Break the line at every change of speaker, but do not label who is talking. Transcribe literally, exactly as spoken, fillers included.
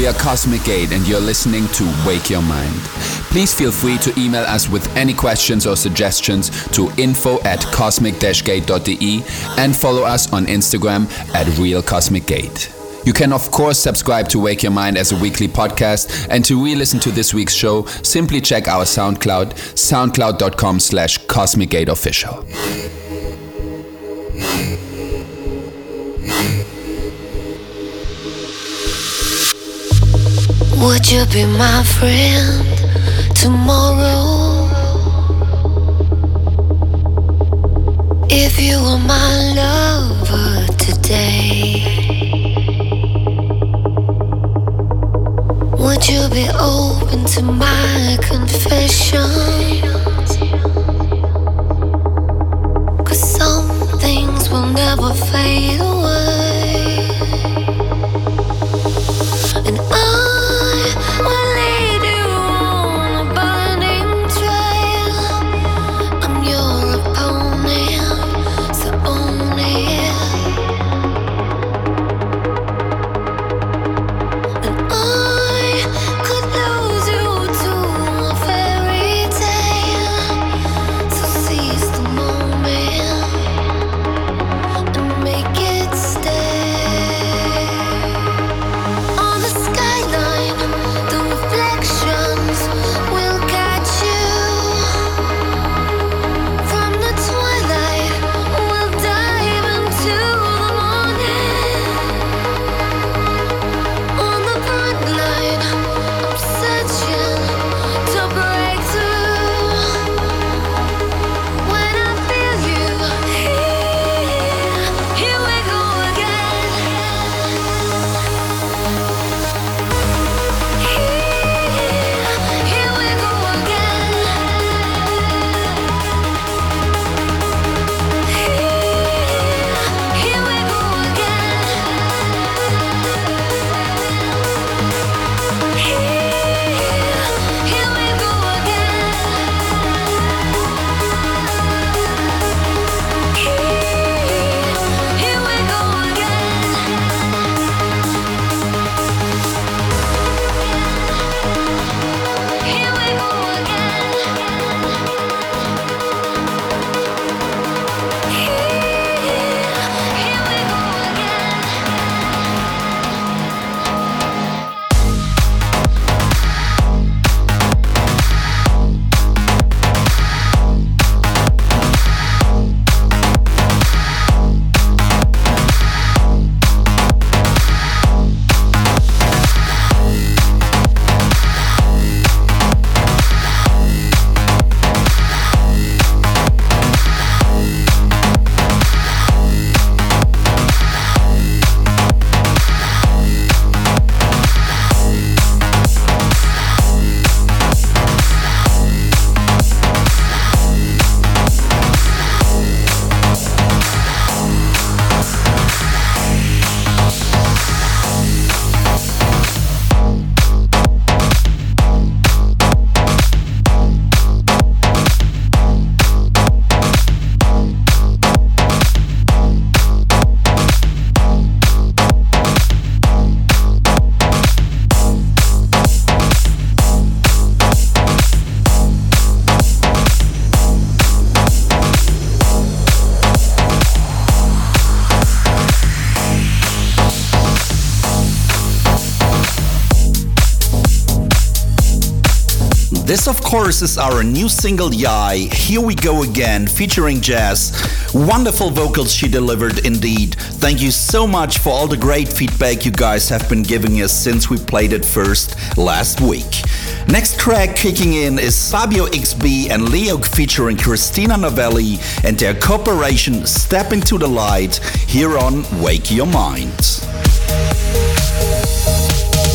are Cosmic Gate and you're listening to Wake Your Mind. Please feel free to email us with any questions or suggestions to info at cosmic dash gate dot d e and follow us on Instagram at Real Cosmic Gate. You can of course subscribe to Wake Your Mind as a weekly podcast, and to re-listen to this week's show, simply check our SoundCloud, soundcloud.com slash Cosmic Gate Official.
Would you be my friend tomorrow? If you were my lover today, would you be open to my confessions? 'Cause some things will never fade away, and I will lead you on a burning trail. I'm your opponent, so own it. And I could lose you to a fairy tale, so seize the moment and make it stay. On the skyline, the reflections will catch you. From the twilight, we'll dive into the morning. On the front line, I'm searching to break through. When I feel you here, here we go again. Here, here we go again. Here, here we go again. Here, here we go again. Here, here we go again. Here we go again. Here, here we go again.
This, of course, is our new single, Yai. Here we go again, featuring Jazz. Wonderful vocals she delivered indeed. Thank you so much for all the great feedback you guys have been giving us since we played it first last week. Next track kicking in is Sabio X B and Leo featuring Christina Novelli and their cooperation Step Into the Light here on Wake Your Mind.